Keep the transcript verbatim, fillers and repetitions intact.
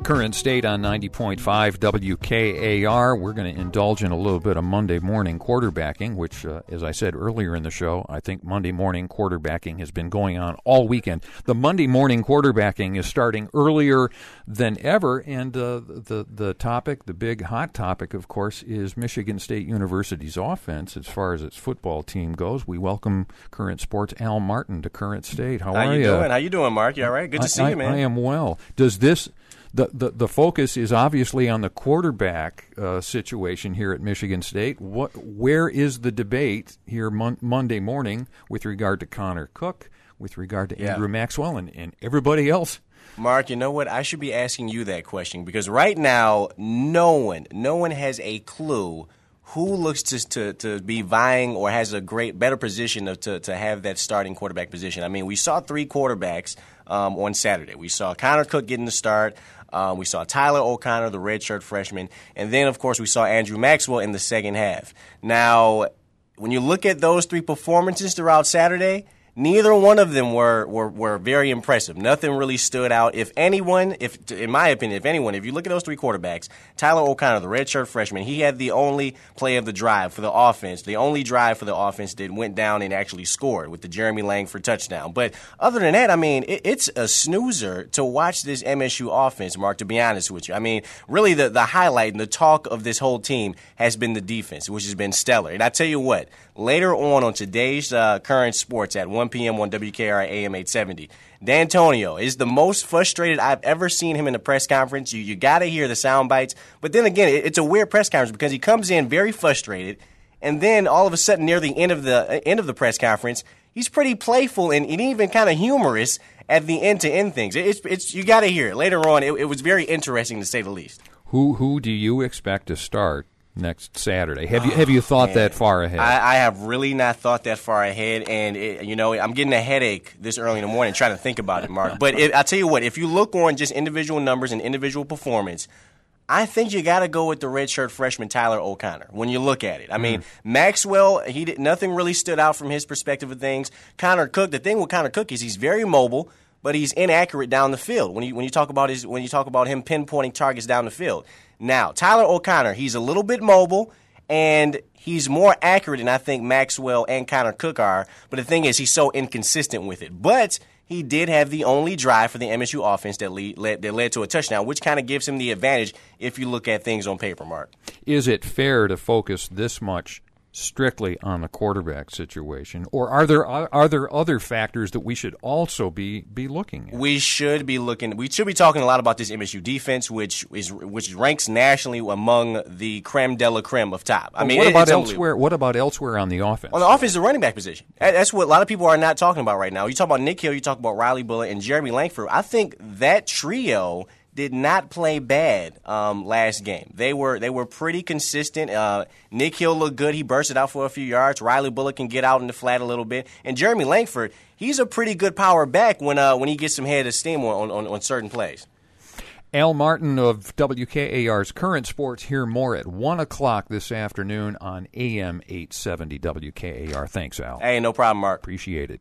Current State on ninety point five W K A R. We're going to indulge in a little bit of Monday morning quarterbacking, which, uh, as I said earlier in the show, I think Monday morning quarterbacking has been going on all weekend. The Monday morning quarterbacking is starting earlier than ever, and uh, the, the topic, the big hot topic, of course, is Michigan State University's offense as far as its football team goes. We welcome Current Sports' Al Martin to Current State. How, How are you you? doing? How you doing, Mark? You all right? Good to I, see I, you, man. I am well. Does this... The, the the focus is obviously on the quarterback uh, situation here at Michigan State. What where is the debate here mon- Monday morning with regard to Connor Cook, with regard to Yeah. Andrew Maxwell, and, and everybody else? Mark, you know what? I should be asking you that question because right now, no one, no one has a clue who looks to to, to be vying or has a great, better position of, to, to have that starting quarterback position. I mean, we saw three quarterbacks um, on Saturday. We saw Connor Cook getting the start. Um, we saw Tyler O'Connor, the redshirt freshman. And then, of course, we saw Andrew Maxwell in the second half. Now, when you look at those three performances throughout Saturday, neither one of them were, were, were very impressive. Nothing really stood out. If anyone, if in my opinion, if anyone, if you look at those three quarterbacks, Tyler O'Connor, the redshirt freshman, he had the only play of the drive for the offense, the only drive for the offense that went down and actually scored with the Jeremy Langford touchdown. But other than that, I mean, it, it's a snoozer to watch this M S U offense, Mark, to be honest with you. I mean, really the, the highlight and the talk of this whole team has been the defense, which has been stellar. And I tell you what, later on on today's uh, Current Sports at one p.m. on W K R A M eight seventy, D'Antonio is the most frustrated I've ever seen him in a press conference. You you got to hear the sound bites. But then again, it, it's a weird press conference because he comes in very frustrated, and then all of a sudden near the end of the uh, end of the press conference, he's pretty playful and, and even kind of humorous at the end to end things. It, it's it's you got to hear it later on. It, it was very interesting to say the least. Who who do you expect to start next Saturday? Have you have you thought Man, that far ahead? I, I have really not thought that far ahead, and it, you know, I'm getting a headache this early in the morning trying to think about it, Mark. But it, I tell you what, if you look on just individual numbers and individual performance, I think you got to go with the redshirt freshman Tyler O'Connor when you look at it. I mean, mm-hmm. Maxwell, he did, nothing really stood out from his perspective of things. Connor Cook, the thing with Connor Cook is he's very mobile, but he's inaccurate down the field when you when you talk about his when you talk about him pinpointing targets down the field. Now, Tyler O'Connor, he's a little bit mobile, and he's more accurate than I think Maxwell and Connor Cook are. But the thing is, he's so inconsistent with it. But he did have the only drive for the M S U offense that, lead, led, that led to a touchdown, which kind of gives him the advantage if you look at things on paper, Mark. Is it fair to focus this much strictly on the quarterback situation, or are there are there other factors that we should also be be looking at? We should be looking. We should be talking a lot about this M S U defense, which is which ranks nationally among the creme de la creme of top. I well, mean, what it, about it's elsewhere? What about elsewhere on the offense? On the offense, the running back position. That's what a lot of people are not talking about right now. You talk about Nick Hill, you talk about Riley Bullock, and Jeremy Langford. I think that trio did not play bad um, last game. They were they were pretty consistent. Uh, Nick Hill looked good. He bursted out for a few yards. Riley Bullock can get out in the flat a little bit. And Jeremy Langford, he's a pretty good power back when uh, when he gets some head of steam on, on, on certain plays. Al Martin of W K A R's Current Sports. Hear more at one o'clock this afternoon on A M eight seventy W K A R. Thanks, Al. Hey, no problem, Mark. Appreciate it.